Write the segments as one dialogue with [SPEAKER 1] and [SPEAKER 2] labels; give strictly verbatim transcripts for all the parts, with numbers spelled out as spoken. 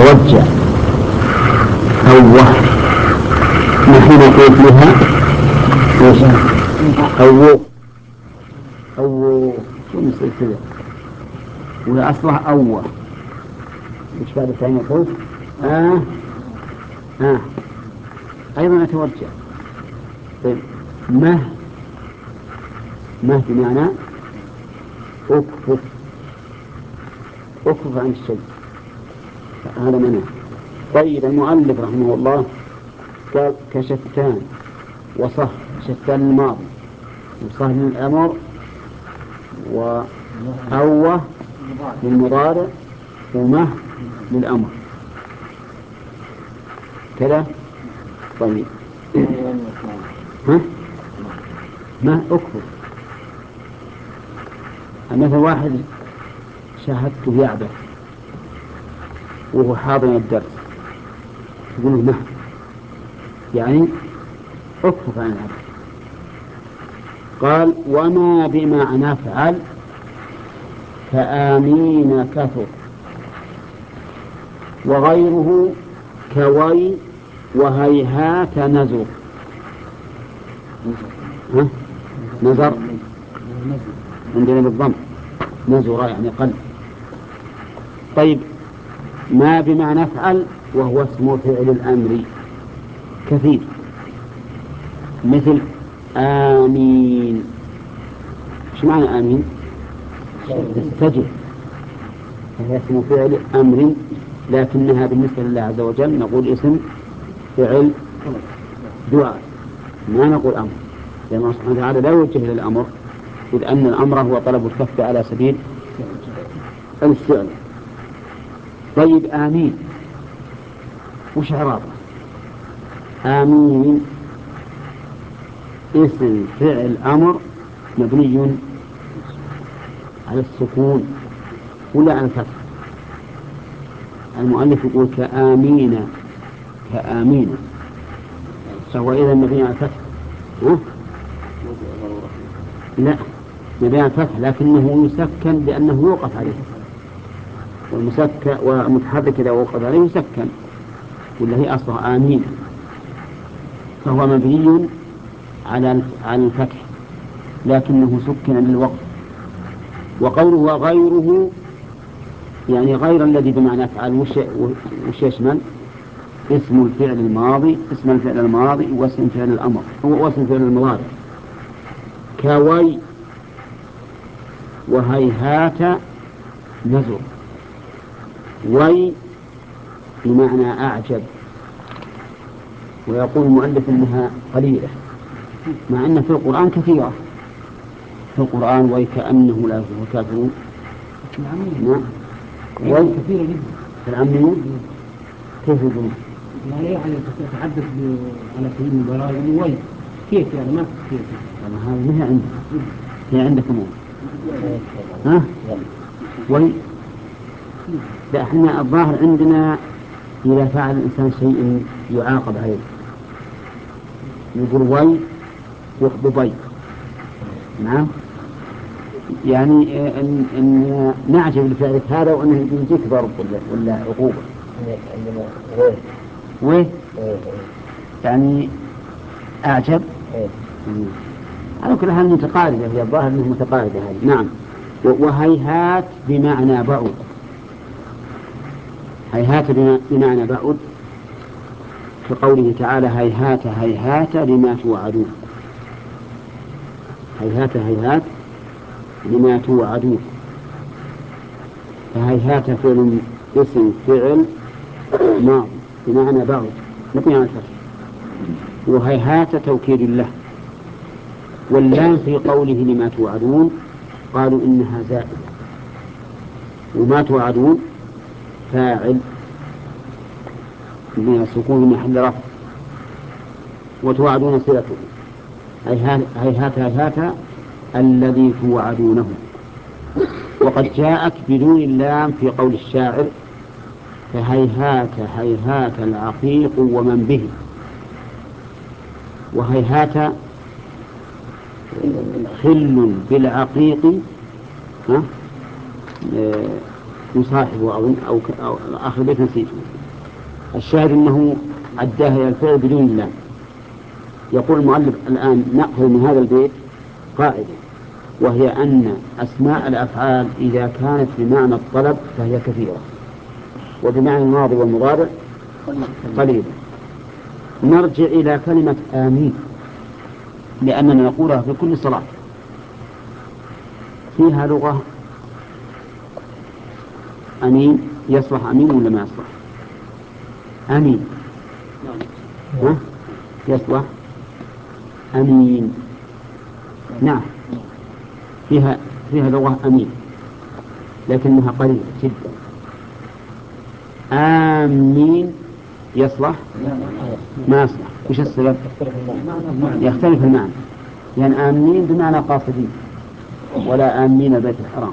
[SPEAKER 1] يتوجع أوه نحن نقول فيها أوه أوه شو نصير كذا وهي أصلها أوه إيش بعد الثاني يقول آه آه أيضا يتوجع. طيب مه مه بمعنى أكفف أكفف عن الشيء هذا منه. طيب المؤلف رحمه الله قال كشتان وصه شتان الماضي وصه للأمر وأوه للمضارع ومه للأمر كذا. طيب ها ما أكفر مثل واحد شاهدته يعبث وهو حاضر الدرس يقول له ما يعني أكفر عن العبث. قال وما بمعنى فعل كآمين كثر وغيره كوي وهيهات نزر. ها؟ نزر عندنا بالضم نزر يعني قلب. طيب ما بمعنى فعل وهو اسم فعل الأمر كثير مثل آمين. ايش معنى آمين؟ استجب هي اسم فعل أمر لكنها بالنسبة لله عز وجل نقول اسم فعل دعاء ما نقول أمر لأن الله سبحانه وتعالى لا يوجه إلى الأمر إذ أن الأمر هو طلب الكف على سبيل الفعل. طيب آمين وش عرابة؟ آمين اسم فعل أمر مبني على السكون ولا على الفتح. المؤلف يقول كآمين كآمين فهو إذا مبني على الفتح. ها؟ لا مبني على الفتح لكنه يسكن لأنه يوقف عليه والمسكن والمتحرك إذا وقف عليه يسكن ولا هي أصلها آمين فهو مبني على على الفتح لكنه سكن للوقف. وقوله غيره يعني غير الذي بمعنى أفعال وش يشمل اسم الفعل الماضي اسم الفعل الماضي واسم فعل الأمر هو واسم فعل المضارع كوي وهيهات نزر. وي بمعنى أعجب ويقول المؤلف إنها قليلة مع أن في القرآن كثيرة في القرآن وكأنه لا يفلح الكافرون. نعم وي
[SPEAKER 2] كثيرة جدا
[SPEAKER 1] في العامية كيف يقولون؟
[SPEAKER 2] يعني يعني تتحدث على سبيل المباراة يقول وي كيف يعني ما كيف
[SPEAKER 1] يعني هذه هي عندك هي عندكم ها وي لا احنا الظاهر عندنا إذا فعل الإنسان شيء يعاقب عليه يقول وي يخطب وي. نعم يعني إن, إن نعجب لفعلك هذا وأنه يجيك ضرب ولا, ولا عقوبة. ويه يعني أعجب على كل حال متقاربة هي الظاهر أنه متقاربة هذه. نعم وهيهات بمعنى بعد هيهات بمعنى بعد كقوله تعالى هيهات هيهات لما توعدون. هيهات هيهات لما توعدون فهيهات فعل اسم فعل ماضي بمعنى بعد مبني على الفتح وهيهات توكيد له. واللام في قوله لما توعدون قالوا إنها زائدة وما توعدون فاعل من السكون محل رفع وتوعدون صلته هيهات هيهات الذي توعدونه. وقد جاءت بدون اللام في قول الشاعر فهيهات هيهات العقيق ومن به. وهيهات خل بالعقيق يصاحبه أو, أو, أو آخر البيت نسيته. الشاهد أنه أداها إلى الفعل بدون الله. يقول المؤلف الآن نأخذ من هذا البيت قاعدة، وهي أن أسماء الأفعال إذا كانت بمعنى الطلب فهي كثيرة، وبمعنى الماضي والمضارع قليلة. نرجع إلى كلمة آمين، لأننا نقولها في كل صلاة. فيها لغة أمين، يصلح أمين ولا ما يصلح؟ أمين ها؟ يصلح أمين، نعم فيها فيها لغة أمين، لكنها قليلة جدا. آمين يصلح؟ ما يصلح. وش السبب؟ يختلف المعنى، لأن يعني آمين بمعنى قاصدين، ولا آمين البيت الحرام.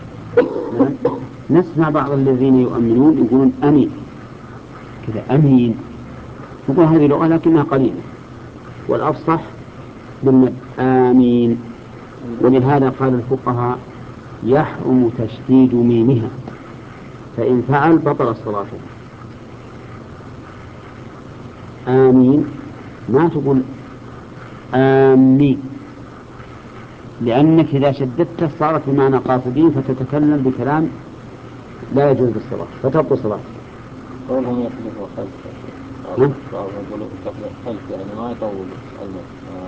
[SPEAKER 1] نسمع بعض الذين يؤمنون يقولون أمين كذا، أمين، نقول هذه لغة لكنها قليلة، والأفصح بالمد آمين. ولهذا قال الفقهاء يحرم تشديد ميمها، فإن فعل بطل الصلاة. آمين ما تقول آمين، لأنك إذا شددت صارت بمعنى قاصدين، فتتكلم بكلام لا يجوز بالصلاة فتبطل صلاة.
[SPEAKER 3] قولهم يخلف خلف،
[SPEAKER 1] نعم
[SPEAKER 3] يقولوا خلف يعني ما يطول المد.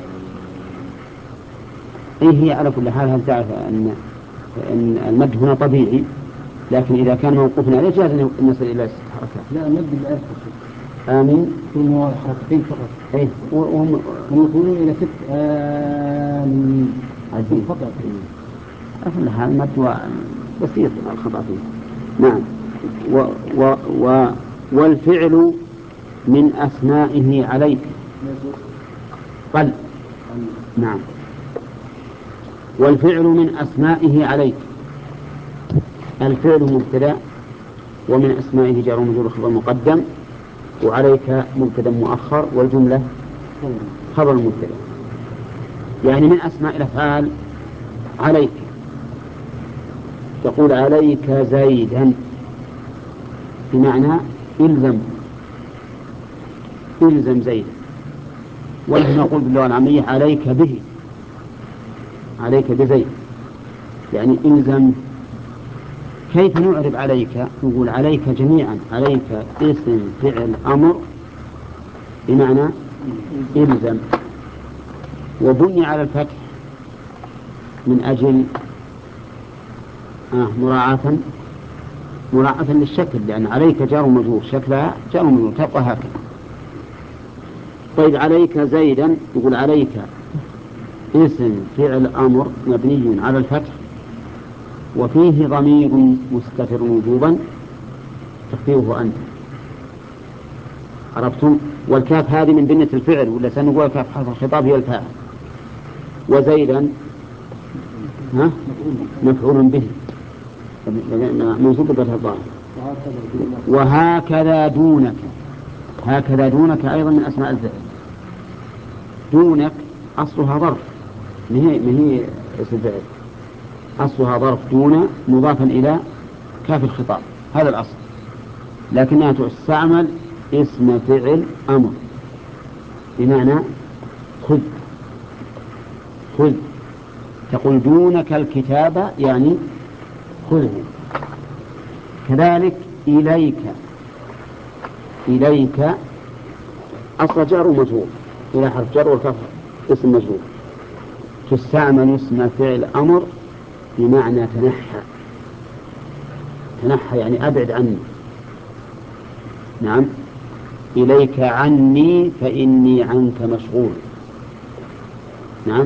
[SPEAKER 1] إيه هي على كل حال. هل تعرف أن أن المد هنا طبيعي، لكن إذا كان موقوفا عليه جاز أن نصل إلى ست حركات.
[SPEAKER 2] لا المد الآن
[SPEAKER 1] آمين
[SPEAKER 2] في حركتين فقط.
[SPEAKER 1] إيه وهم
[SPEAKER 2] يقولون إلى ست آمين
[SPEAKER 1] عجيب
[SPEAKER 2] فقط.
[SPEAKER 1] على كل حال مد بسيط الخطأ فيه. نعم. و و و والفعل من أسمائه عليك قل. نعم. والفعل من أسمائه عليك. الفعل مبتدأ، ومن أسمائه جار ومجرور خبر مقدم، وعليك مبتدأ مؤخر، والجملة خبر مبتدأ. يعني من أسماء الأفعال عليك، تقول عليك زيدا بمعنى إلزم إلزم زيدا. ونحن نقول باللغة العامية عليك به، عليك بزيد يعني إلزم. كيف نعرب عليك؟ نقول عليك جميعا. عليك اسم فعل أمر بمعنى إلزم، وبني على الفتح من أجل آه مراعاة مراعاة للشكل، لأن عليك جار ومجرور، شكلها جار ومجرور تبقى هكذا. طيب عليك زيدا، يقول عليك اسم فعل أمر مبني على الفتح، وفيه ضمير مستتر وجوبا تخفيه أنت. عرفتم؟ والكاف هذه من بنية الفعل، ولا سنقول كاف حرف الخطاب هي الفاعل. وزيدا ها مفعول به منصوب بفتح الظاهر. وهكذا دونك. هكذا دونك أيضا من أسماء الفعل. دونك أصلها ظرف، ما هي ما هي اسم فعل، أصلها ظرف دون مضافا إلى كاف الخطاب، هذا الأصل، لكنها تستعمل اسم فعل أمر بمعنى خذ. خذ تقول دونك الكتاب يعني خذه. كذلك إليك. إليك أصل جار ومجرور، إلى حرف جر والكاف اسم مجرور، تستعمل اسم فعل أمر بمعنى تنحى. تنحى يعني أبعد عني. نعم. إليك عني فإني عنك مشغول. نعم.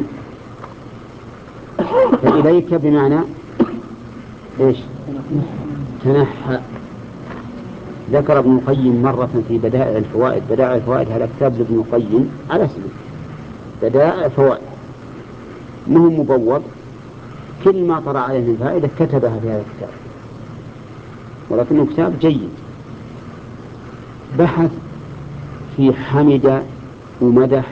[SPEAKER 1] فإليك بمعنى إيش؟ تنحى. ذكر ابن القيم مرة في بدائع الفوائد. بدائع الفوائد هذا كتاب لابن القيم على اسمه بدائع الفوائد، مهم مبوب، كل ما طرأ عليه من فائدة كتبها في هذا الكتاب، ولكنه كتاب جيد. بحث في حمد ومدح،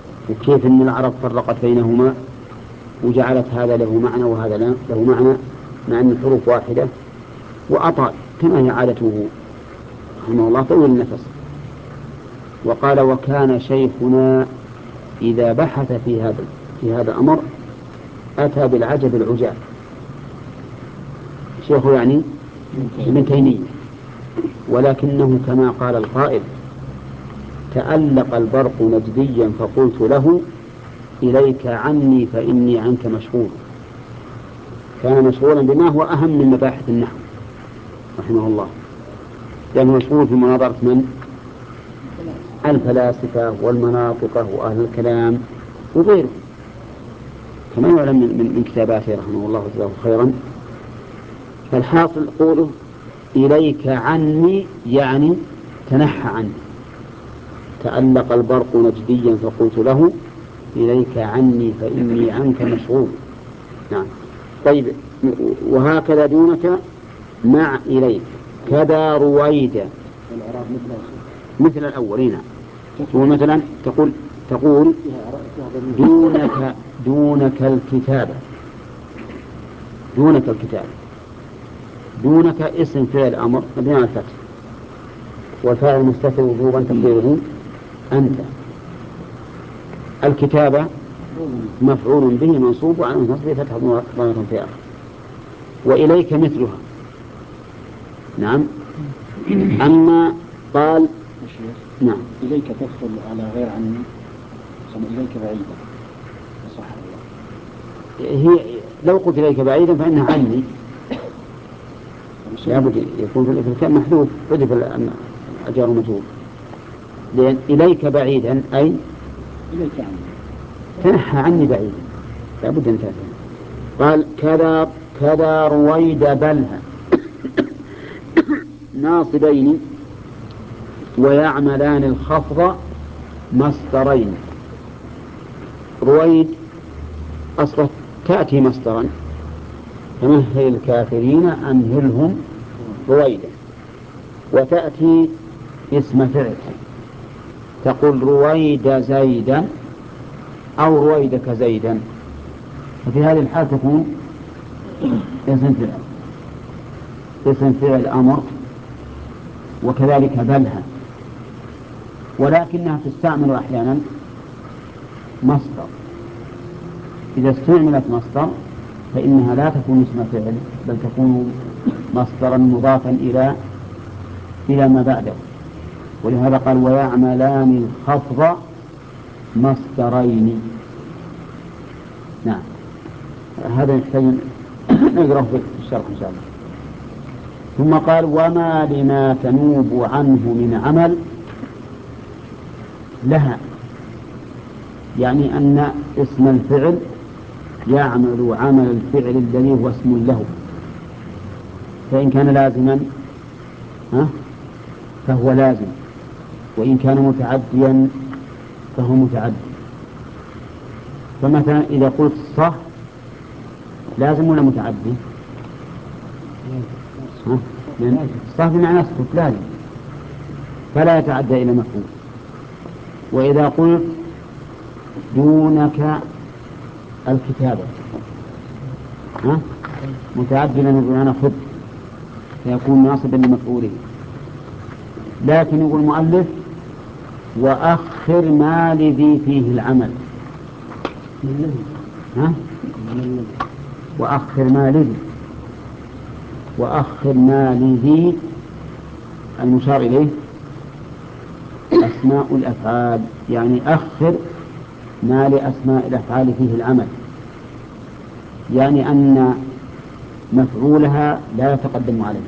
[SPEAKER 1] وكيف أن العرب فرقت بينهما وجعلت هذا له معنى وهذا له معنى، مع أن الحروف واحدة، وأطال كما هي عادته رحمه الله طول النفس. وقال: وكان شيخنا إذا بحث في هذا في هذا الأمر أتى بالعجب العجاب. شيخه يعني ابن تيمية، ولكنه كما قال القائل: تألق البرق نجديا فقلت له إليك عني فإني عنك مشغول. كان مشغولا بما هو أهم من مباحث النحو رحمه الله، لأنه مشغول في مناظرة من؟ الفلاسفة والمناطقة وأهل الكلام وغيره، كما يعلم من, من, من كتاباته رحمه الله وجزاه خيرا. فالحاصل قوله إليك عني يعني تنحى عني. تألق البرق نجديا فقلت له إليك عني فإني عنك مشغول. نعم. طيب، وهكذا دونك مع إليك كذا رويدا، مثل الأولين. ومثلا تقول تقول دونك دونك الكتابة. دونك الكتابة دونك اسم فعل أمر مبني على الفتح، والفاعل المستتر وجوبا تقديره أنت. الكتابة مفعول به منصوب وعلى نصبه فتح ضمير في آخر. وإليك مثلها. نعم. أما قال نعم
[SPEAKER 2] إليك تدخل على غير عني، ثم إليك بعيدا، صح
[SPEAKER 1] الله. هي لو قلت إليك بعيدا فإنها عني، لابد يكون في الكلام محذوف، حذف الجار مجهول، لأن إليك بعيدا أي
[SPEAKER 2] إليك عني،
[SPEAKER 1] تنحى عني بعيدا، لابد أن تفهم. قال كذا كذا رويد بلها ناصبين ويعملان الخفض مصدرين. رويد أصلا تأتي مصدرا، فمهل الكافرين أمهلهم رويدا، وتأتي اسم فعل، تقول رويد زيدا أو رويدك زيدا، ففي هذه الحال تكون اسم فعل اسم فعل أمر، وكذلك بلها، ولكنها تستعمل أحيانا مصدر. إذا استعملت مصدر فإنها لا تكون اسم فعل، بل تكون مصدرا مضافا إلى إلى ما بعده. ولهذا قال ويعملان الخفض مصدرين. نعم، هذا يحتاج نقرأه في الشرح إن شاء الله. ثم قال وما لما تنوب عنه من عمل لها، يعني أن اسم الفعل يعمل عمل الفعل الذي هو اسم له، فإن كان لازما ها فهو لازم، وإن كان متعديا فهو متعدي. فمثلا إذا قلت صح لازم ولا متعدي؟ صح بمعنى اسكت لازم، فلا يتعدى إلى مفعول. وإذا قلت دونك الكتابة ها متعدي بمعنى خذ، فيكون ناصبا لمفعوله. لكن يقول المؤلف وأخر ما لذي فيه العمل. ها؟ وأخر ما لذي وأخر ما لذي المشار إليه أسماء الأفعال، يعني أخر ما لأسماء الأفعال فيه العمل، يعني أن مفعولها لا يتقدم عليها.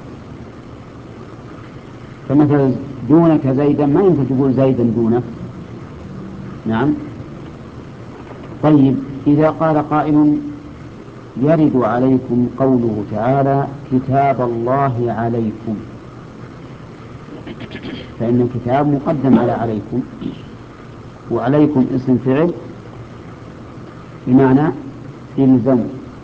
[SPEAKER 1] فمثلا دونك زيدا ما يمكن تقول زيدا دونك. نعم. طيب إذا قال قائل يرد عليكم قوله تعالى كتاب الله عليكم، فإن الكتاب مقدم على عليكم، وعليكم اسم فعل بمعنى إلزم.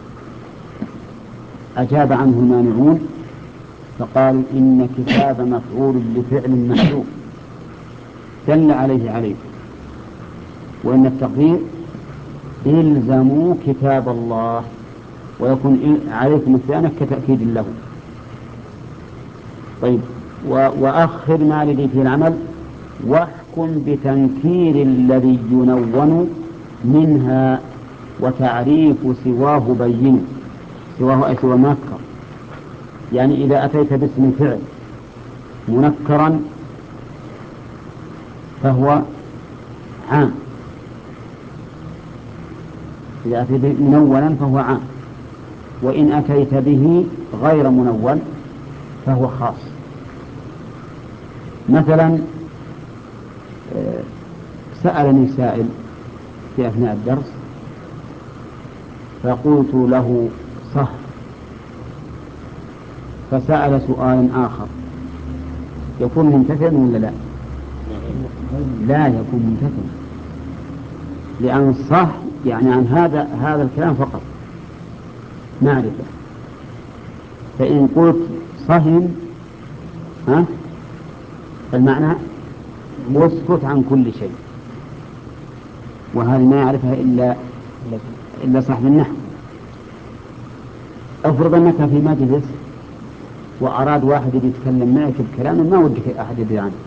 [SPEAKER 1] أجاب عنه المانعون فقالوا إن كتاب مفعول لفعل محذوف دل عليه عليكم، وإن التقدير إلزموا كتاب الله، ويكون عليكم الثاني كتأكيد له. طيب، وأخر ما لدي في العمل واحكم بتنكير الذي ينون منها وتعريف سواه بين. سواه أي سوى منكر، يعني إذا أتيت باسم فعل منكرا فهو عام، إذا أتيت منونا فهو عام، وإن أتيت به غير منون فهو خاص. مثلا سألني سائل في أثناء الدرس فقلت له صح، فسأل سؤال آخر، يكون ممتثلا ولا لا؟ لا يكون ممتثلا، لأن صح يعني عن هذا هذا الكلام فقط معرفة. فإن قلت صهن ها فالمعنى واسكت عن كل شيء، وهذه ما يعرفها إلا إلا صاحب النحو. أفرض أنك في مجلس وأراد واحد يتكلم معك بكلام ما ودك أحد يدري عنه،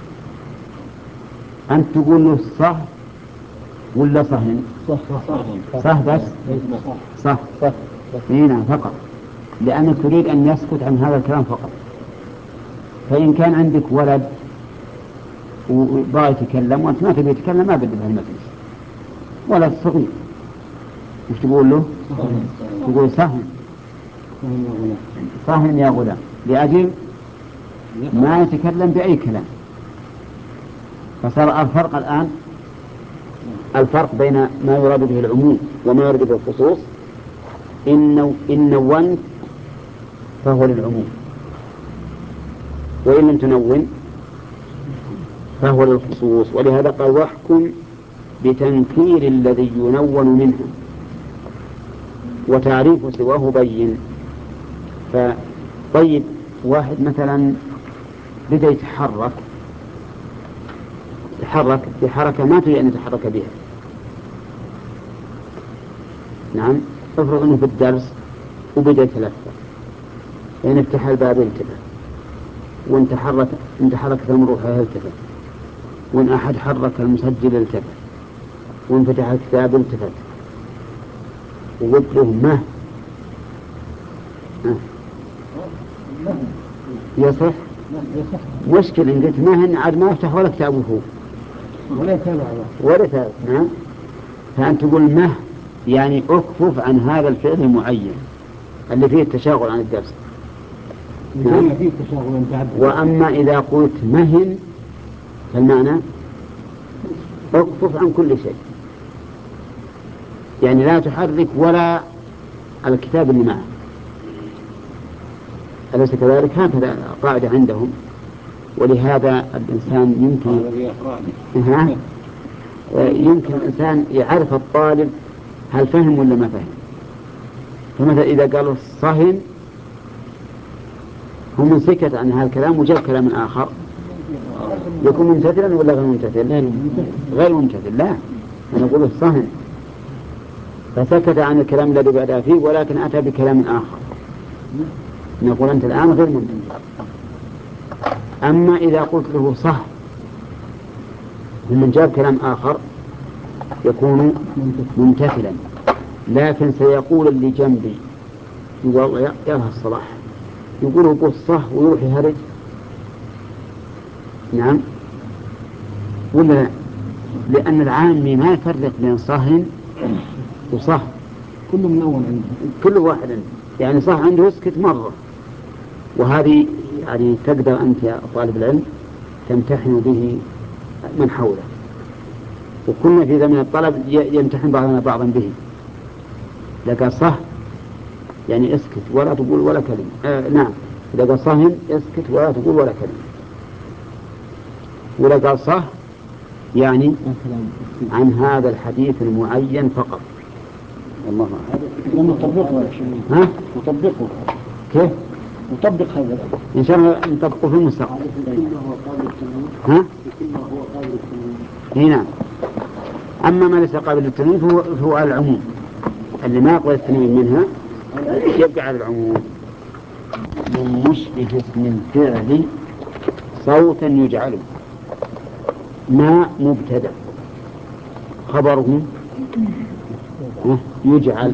[SPEAKER 1] أنت تقول له صح ولا صهن؟
[SPEAKER 2] صح
[SPEAKER 1] صح بس صح صح هنا فقط، لأنك تريد أن يسكت عن هذا الكلام فقط. فإن كان عندك ولد وبغى يتكلم وأنت ما تبي يتكلم ما بدي بهالمجلس، ولد صغير، وش تقول له؟ تقول صهن صهن يا غلام، لأجل ما يتكلم بأي كلام. فصار الفرق الآن الفرق بين ما يراد به العموم وما يراد به الخصوص، إن إن نونت فهو للعموم، وإن لم تنون فهو للخصوص. ولهذا قال واحكم بتنكير الذي ينون منها وتعريف سواه بين. فطيب واحد مثلا بدأ يتحرك تحرك بحركة ما تريد أن يتحرك بها. نعم، افرض أنه في الدرس وبدأ يتلفظ، يعني افتح الباب يلتفت، وان تحرك ان تحركت المروحة يلتفت، وان أحد حرك المسجل يلتفت، وان فتح الكتاب يلتفت، وقلت له ما يصح؟ مشكلة إن قلت ما هن عاد ما يفتح ولا كتابه هو
[SPEAKER 2] ولا يتابع
[SPEAKER 1] ولا يتابع. نعم، فأنت تقول ما يعني أكفف عن هذا الفعل المعين اللي فيه التشاغل عن الدرس.
[SPEAKER 2] نعم. فيه التشاغل.
[SPEAKER 1] وأما إذا قلت مهن فالمعنى أكفف عن كل شيء، يعني لا تحرك ولا الكتاب اللي معه. أليس كذلك؟ هكذا قاعدة عندهم. ولهذا الإنسان يمكن يمكن الإنسان يعرف الطالب هل فهم ولا ما فهم. فمثلا إذا قالوا صهن هم سكت عن هذا الكلام وجاب كلام آخر، يكون ممتثلا ولا غير ممتثل؟ غير ممتثل. لا، أنا أقول الصهن فسكت عن الكلام الذي بدأ فيه ولكن أتى بكلام آخر، نقول أنت الآن غير ممتثل. أما إذا قلت له صح ومن جاب كلام آخر يكون ممتثلا. لكن سيقول اللي جنبي يقول الله يا لها الصلاح، يقول قل صح ويروح يهرج. نعم ولا لا؟ لأن العامي ما يفرق بين صهن وصح،
[SPEAKER 2] كله منون عنده،
[SPEAKER 1] كل واحد عنده. يعني صح عنده يسكت مرة، وهذه يعني تقدر أنت يا طالب العلم تمتحن به من حوله، وكنا في زمن الطلب يمتحن بعضنا بعضا به. لك صح يعني اسكت ولا تقول ولا كلمة. آه نعم، إذا قال صهن اسكت ولا تقول ولا كلمة. ولا قال صح يعني عن هذا الحديث المعين فقط. الله
[SPEAKER 2] هذا نطبقه يا شيخ.
[SPEAKER 1] ها؟
[SPEAKER 2] نطبقه
[SPEAKER 1] كيف؟
[SPEAKER 2] نطبق هذا
[SPEAKER 1] إن شاء الله نطبقه في المستقبل. ها؟ هنا أما ما ليس قابل للتنوين فهو, فهو العموم اللي ما يقبل التنوين منها يبقى على العموم. من مشبه اسم الفعل صوتا يجعله. ما مبتدأ خبره يجعل،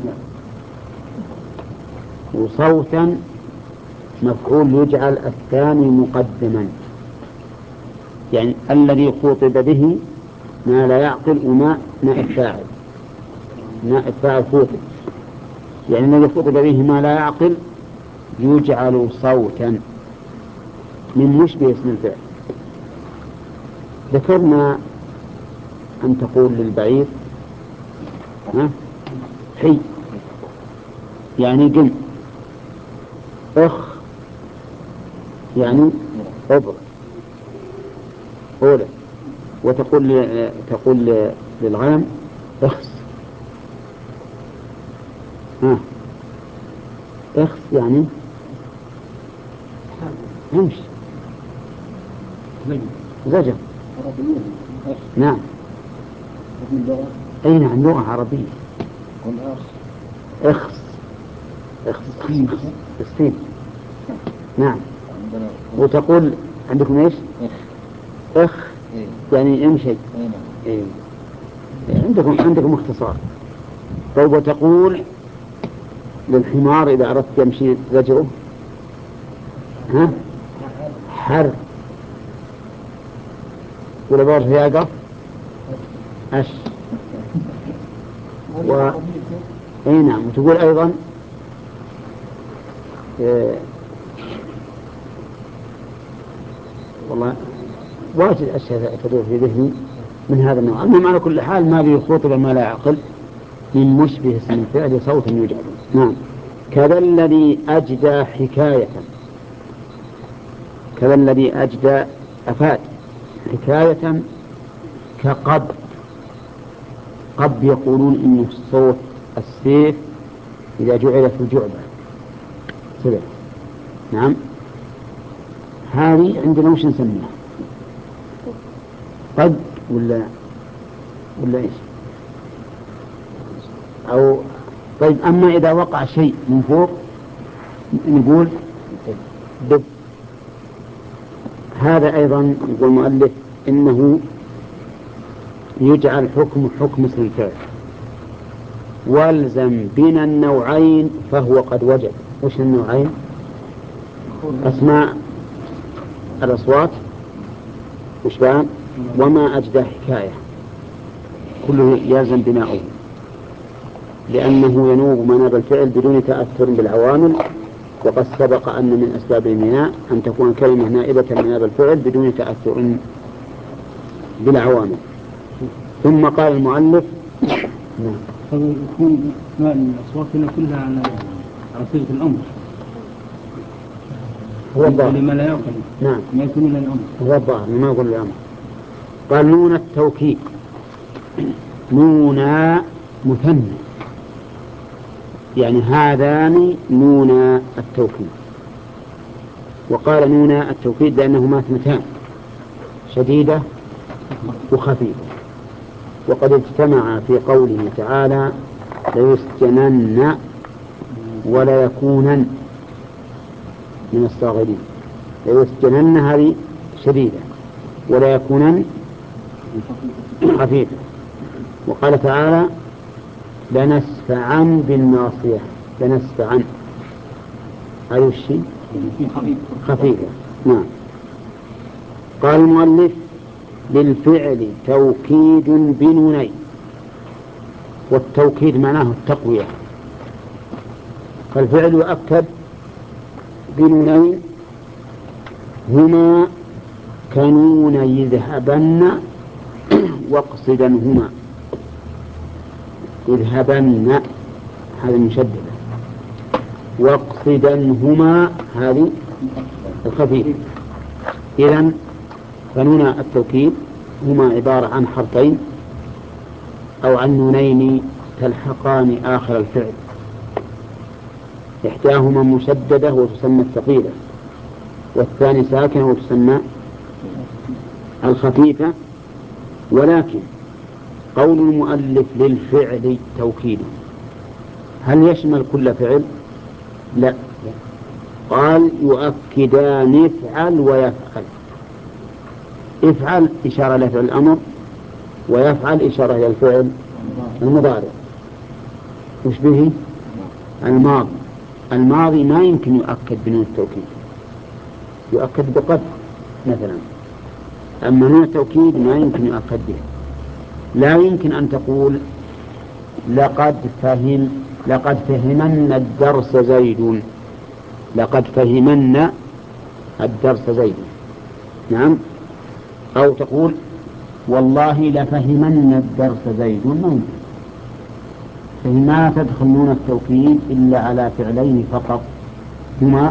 [SPEAKER 1] وصوتا مفعول يجعل الثاني مقدما، يعني الذي خطب به ما لا يعقل وما نائب فاعل. نائب فاعل خطب، يعني الذي خطب به ما لا يعقل يجعل صوتا من مشبه اسم الفعل. ذكرنا أن تقول للبعير ها حي، يعني قم. أخ يعني أبر أولى. وتقول تقول للغنم اخس. ها اخس يعني امشي. زجر. نعم. أي نعم، لغة عربية. اخس اخس السين. نعم. وتقول عندكم ايش؟ اخ يعني امشي. إيه. عندكم عندكم اختصار. طيب وتقول للحمار إذا أردت يمشي زجره ها حر. ولا بارز يقف أش. و... أي نعم. وتقول أيضا إيه... والله واجد أشياء تدور في ذهني من هذا النوع. المهم على كل حال ما بيخوطب ما لا يعقل من مشبه اسم الفعل صوتا يجعل. نعم. كذا الذي أجدى حكاية. كذا الذي أجدى أفاد حكاية كقب. قب يقولون إنه صوت السيف إذا جعل في الجعبة سبع. نعم. هذه عندنا وش نسميها؟ قد ولا ولا إيش؟ أو طيب. أما إذا وقع شيء من فوق نقول دب. هذا أيضا يقول المؤلف إنه يجعل حكم حكم اسم الفعل. والزم بنا النوعين فهو قد وجد. وش النوعين؟ أسماء الأصوات وشبان وما أجدى حكاية كله يلزم بناؤه، لأنه ينوب مناب الفعل بدون تأثر بالعوامل. وقد سبق أن من أسباب البناء أن تكون الكلمة نائبة مناب الفعل بدون تأثر بالعوامل. ثم قال المؤلف
[SPEAKER 2] نعم. يكون الأصوات هنا كلها على على صيغة الأمر.
[SPEAKER 1] هو الظاهر
[SPEAKER 2] لما لا يعقل.
[SPEAKER 1] نعم.
[SPEAKER 2] ما يكون إلا الأمر.
[SPEAKER 1] هو الظاهر ما يقول الأمر. قال نون التوكيد. نونا مثنى، يعني هذان نونا التوكيد. وقال نونا التوكيد لأنهما اثنتان شديدة وخفيفة، وقد اجتمع في قوله تعالى ليسجنن ولا يكونن من الصاغرين. ليسجنن هذه شديدة ولا يكونن خفيفة. وقال تعالى لنسفعن بالناصية. لنسفعن هذا الشيء خفيفة. نعم. قال المؤلف للفعل توكيد بنونين. والتوكيد معناه التقوية، فالفعل يؤكد بنونين هما كنون يذهبن واقصدنهما. يذهبن هذه مشددة، واقصدنهما هذه الخفيفة. إذن فنون التوكيد هما عبارة عن حرفين أو عن نونين تلحقان آخر الفعل، إحداهما مشددة وتسمى الثقيلة، والثاني ساكنة وتسمى الخفيفة. ولكن قول المؤلف للفعل توكيد هل يشمل كل فعل لا، قال يؤكدان افعل ويفعل. افعل إشارة إلى فعل الأمر، ويفعل إشارة إلى الفعل المضارع. وش به؟ الماضي. الماضي ما يمكن يؤكد بنون التوكيد، يؤكد بقد مثلا، أما نون التوكيد ما يمكن يؤكد به. لا يمكن أن تقول لقد فهم لقد فهمن الدرس زيد، لقد فهمن الدرس زيد، نعم. أو تقول والله لفهمن الدرس زيد، ما يمكن. فما تدخل نون التوكيد إلا على فعلين فقط، هما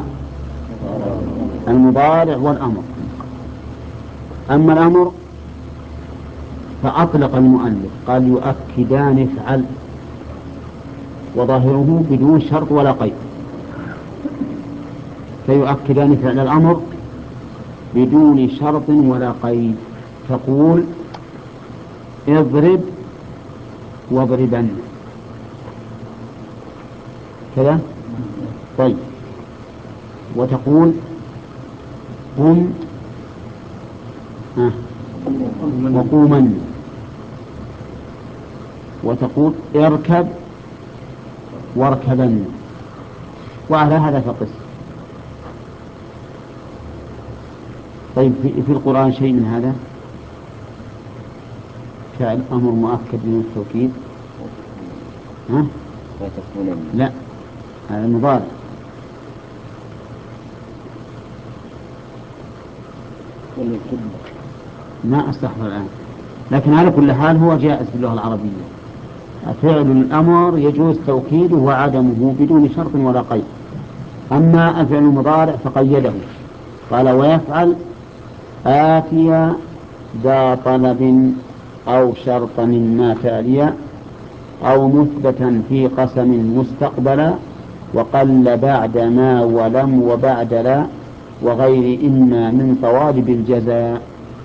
[SPEAKER 1] المضارع والأمر. أما الأمر فأطلق المؤلف قال يؤكدان افعل، وظاهره بدون شرط ولا قيد، فيؤكدان فعل الأمر بدون شرط ولا قيد. تقول اضرب واضربن كذا، طيب. وتقول قم وقومن، وتقول اركب واركبن، وعلى هذا فقس. طيب في, في القرآن شيء من هذا؟ فعل أمر مؤكد من التوكيد؟ ها؟ لا، هذا المضارع. ما أستحضر الآن، لكن على كل حال هو جائز في اللغة العربية. فعل الأمر يجوز توكيده وعدمه بدون شرط ولا قيد. أما الفعل المضارع فقيده، قال ويفعل آتي ذا طلب أو شرط مما تاليا أو مثبتا في قسم مستقبلا وقل بعد ما ولم وبعد لا وغير إما من طوالب الجزاء.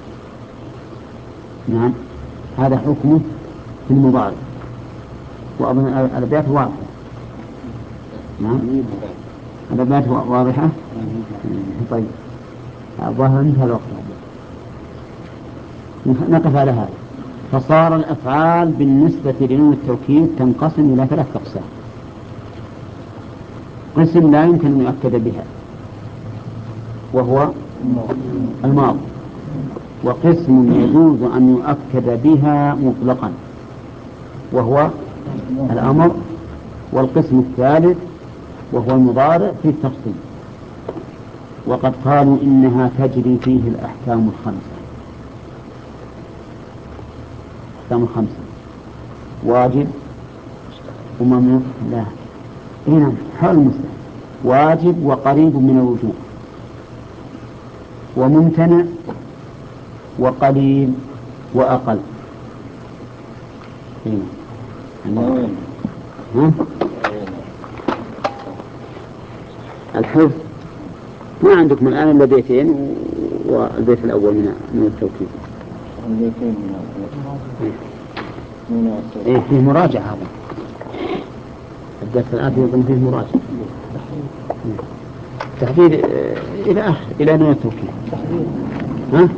[SPEAKER 1] نعم، هذا حكمه في المضارع، وأظن الأبيات واضحة. نعم، الأبيات واضحة. طيب، الظاهر انتهى الوقت، نقف على هذا. فصار الأفعال بالنسبة لنون التوكيد تنقسم إلى ثلاث أقسام. قسم لا يمكن أن يؤكد بها وهو الماضي، وقسم يجوز أن يؤكد بها مطلقا وهو الأمر، والقسم الثالث وهو المضارع في التفصيل. وقد قالوا إنها تجري فيه الأحكام الخمسة. الأحكام الخمسة واجب وممنوع، لا هنا حال المسلم، واجب وقريب من الوجوب، وممتنع وقليل وأقل. هنا ها؟ الحفظ ما عندكم الآن إلا بيتين، والبيت الأول من التوكيد.
[SPEAKER 3] البيتين من
[SPEAKER 1] إيه فيه مراجعة. هذا الدرس الآتي يظن فيه مراجعة. تحديد إلى آخر إلى نوع التوكيد. ها؟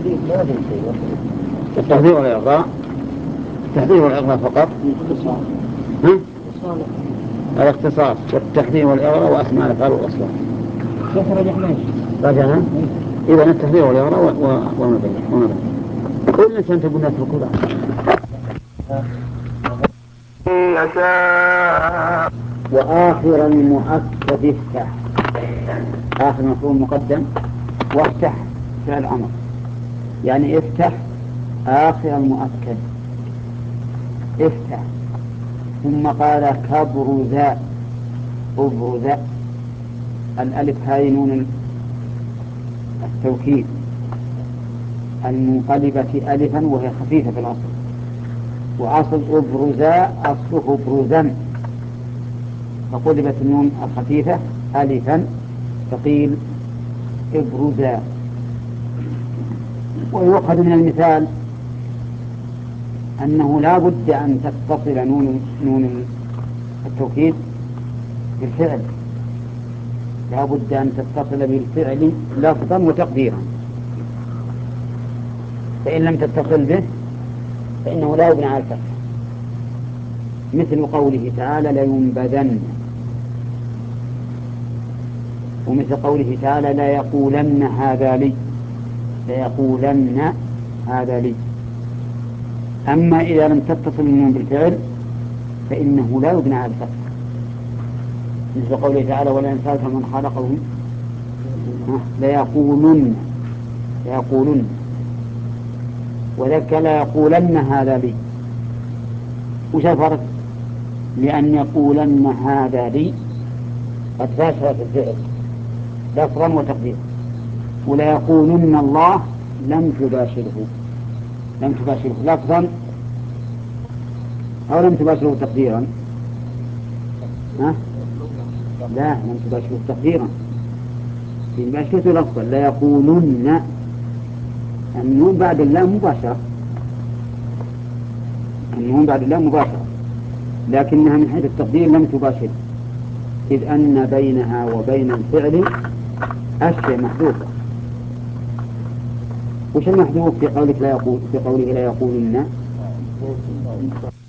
[SPEAKER 1] التحديد والإغراء، التحديد والإغراء فقط. ها؟ الاختصاص والتحديد والإغراء وأسماء الأفعال والأصوات.
[SPEAKER 2] كيف رجعنا؟
[SPEAKER 1] رجعنا إذا التحديد والإغراء وما بين كل إنسان تقول الناس بالقرآن. وآخر المؤكد افتح، آخر مفعول مقدم، وافتح فعل أمر، يعني افتح آخر المؤكد، افتح. ثم قال كبرزا، أبرزا، الألف هاي نون التوكيد المنقلبة ألفا وهي خفيفة في الأصل، وأصل أبرزا أصله بروزا، فقلبت النون الخفيفة ألفا فقيل ابرزا. ويؤخذ من المثال أنه لا بد أن تتصل نون, نون التوكيد بالفعل، لا بد أن تتصل بالفعل لفظا وتقديرا، فإن لم تتصل به فإنه لا يبنى على الفتح، مثل قوله تعالى لينبذن، ومثل قوله تعالى لا يقولن هذا لي، لا يقولن هذا لي. أما إذا لم تتصل النون بالفعل فإنه لا يبنى على الفتح، مثل قوله تعالى ولئن سألت من خلقهم ليقولن ليقولن، وذلك لا يقولن هذا لي. وش الفرق؟ لأن يقولن هذا لي قد باشرت الفعل لفظا وتقديرا، ولا يقولن الله لم تباشره لم تباشره لفظا أو لم تباشره تقديرا. ها؟ لا، لم تباشره تقديرا، باشرته لفظا. لا يقولن النون بعد اللام مباشرة، النون بعد اللام مباشرة، لكنها من حيث التقدير لم تباشر، إذ أن بينها وبين الفعل أشياء محذوفة. وش المحذوف في قولك لا يقول في قوله لا يقولن؟